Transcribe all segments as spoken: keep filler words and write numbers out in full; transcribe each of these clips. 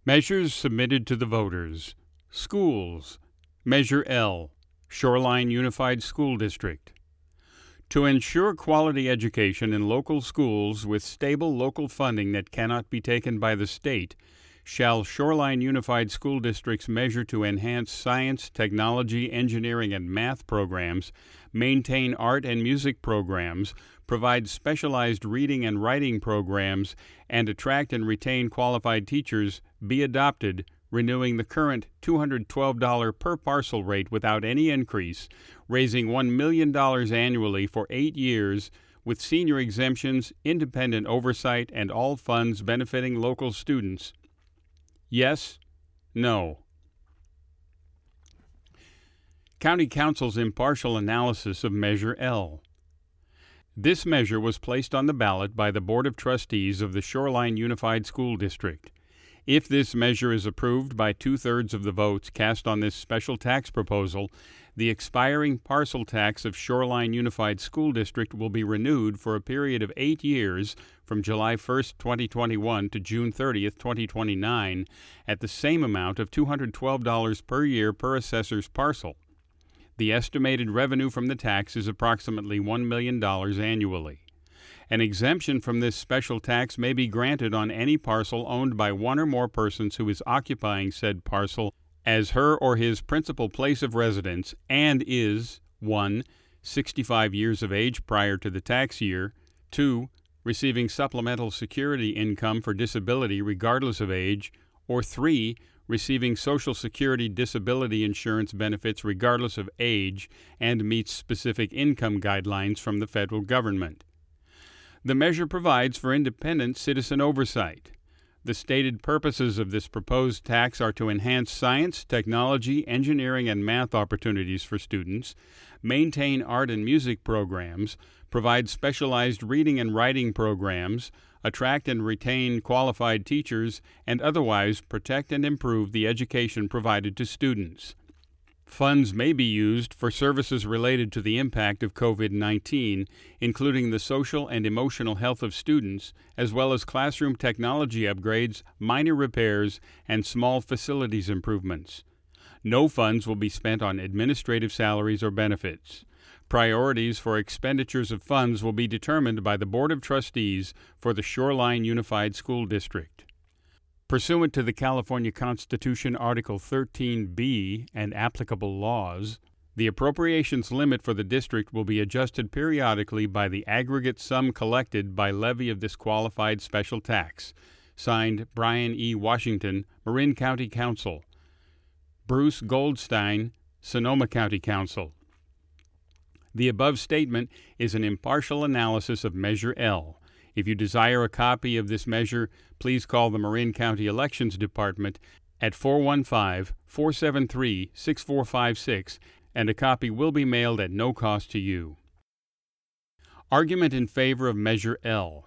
Measures submitted to the voters. Schools. Measure L. Shoreline Unified School District. To ensure quality education in local schools with stable local funding that cannot be taken by the state, shall Shoreline Unified School Districts measure to enhance science, technology, engineering, and math programs, maintain art and music programs, provide specialized reading and writing programs, and attract and retain qualified teachers, be adopted, renewing the current two hundred twelve dollars per parcel rate without any increase, raising one million dollars annually for eight years, with senior exemptions, independent oversight, and all funds benefiting local students. Yes? No? County Council's impartial analysis of Measure L. This measure was placed on the ballot by the Board of Trustees of the Shoreline Unified School District. If this measure is approved by two-thirds of the votes cast on this special tax proposal, the expiring parcel tax of Shoreline Unified School District will be renewed for a period of eight years from July first, twenty twenty-one to June thirtieth, twenty twenty-nine at the same amount of two hundred twelve dollars per year per assessor's parcel. The estimated revenue from the tax is approximately one million dollars annually. An exemption from this special tax may be granted on any parcel owned by one or more persons who is occupying said parcel as her or his principal place of residence and is one. sixty-five years of age prior to the tax year, two. Receiving supplemental security income for disability regardless of age, or three. Receiving Social Security disability insurance benefits regardless of age and meets specific income guidelines from the federal government. The measure provides for independent citizen oversight. The stated purposes of this proposed tax are to enhance science, technology, engineering, and math opportunities for students, maintain art and music programs, provide specialized reading and writing programs, attract and retain qualified teachers, and otherwise protect and improve the education provided to students. Funds may be used for services related to the impact of COVID nineteen, including the social and emotional health of students, as well as classroom technology upgrades, minor repairs, and small facilities improvements. No funds will be spent on administrative salaries or benefits. Priorities for expenditures of funds will be determined by the Board of Trustees for the Shoreline Unified School District. Pursuant to the California Constitution Article thirteen B and applicable laws, the appropriations limit for the district will be adjusted periodically by the aggregate sum collected by levy of this qualified special tax. Signed, Brian E. Washington, Marin County Council. Bruce Goldstein, Sonoma County Council. The above statement is an impartial analysis of Measure L. If you desire a copy of this measure, please call the Marin County Elections Department at four one five, four seven three, six four five six, and a copy will be mailed at no cost to you. Argument in favor of Measure L.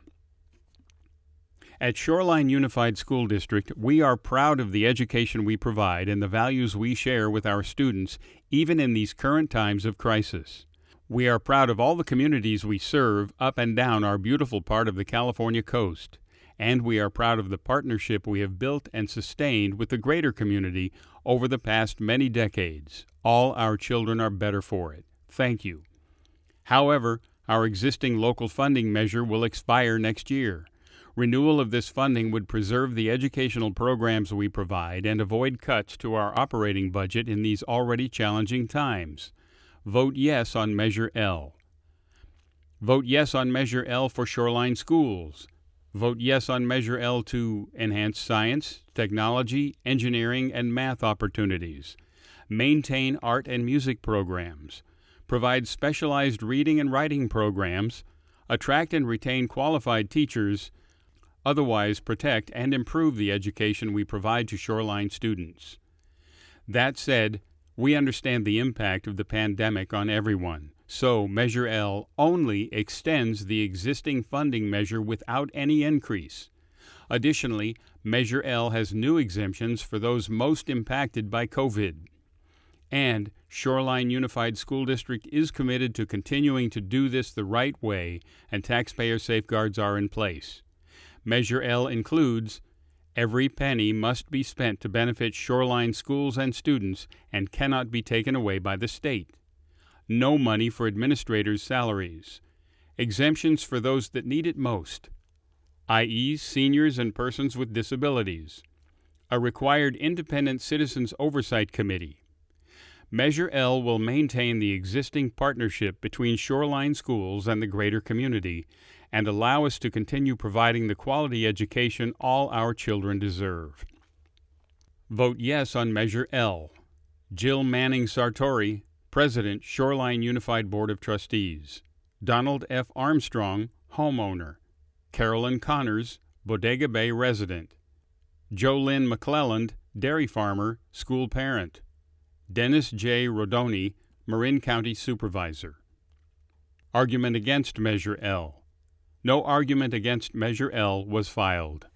At Shoreline Unified School District, we are proud of the education we provide and the values we share with our students, even in these current times of crisis. We are proud of all the communities we serve up and down our beautiful part of the California coast, and we are proud of the partnership we have built and sustained with the greater community over the past many decades. All our children are better for it. Thank you. However, our existing local funding measure will expire next year. Renewal of this funding would preserve the educational programs we provide and avoid cuts to our operating budget in these already challenging times. Vote yes on Measure L. Vote yes on Measure L for Shoreline Schools. Vote yes on Measure L to enhance science, technology, engineering, and math opportunities. Maintain art and music programs. Provide specialized reading and writing programs. Attract and retain qualified teachers. Otherwise protect and improve the education we provide to Shoreline students. That said, we understand the impact of the pandemic on everyone, so Measure L only extends the existing funding measure without any increase. Additionally, Measure L has new exemptions for those most impacted by COVID. And Shoreline Unified School District is committed to continuing to do this the right way, and taxpayer safeguards are in place. Measure L includes Every penny must be spent to benefit Shoreline schools and students and cannot be taken away by the state. No money for administrators' salaries. Exemptions for those that need it most, that is seniors and persons with disabilities. A required independent citizens oversight committee. Measure L will maintain the existing partnership between Shoreline schools and the greater community and allow us to continue providing the quality education all our children deserve. Vote yes on Measure L. Jill Manning Sartori, President, Shoreline Unified Board of Trustees. Donald F. Armstrong, homeowner. Carolyn Connors, Bodega Bay resident. Jolynn McClelland, dairy farmer, school parent. Dennis J. Rodoni, Marin County Supervisor. Argument against Measure L. No argument against Measure L was filed.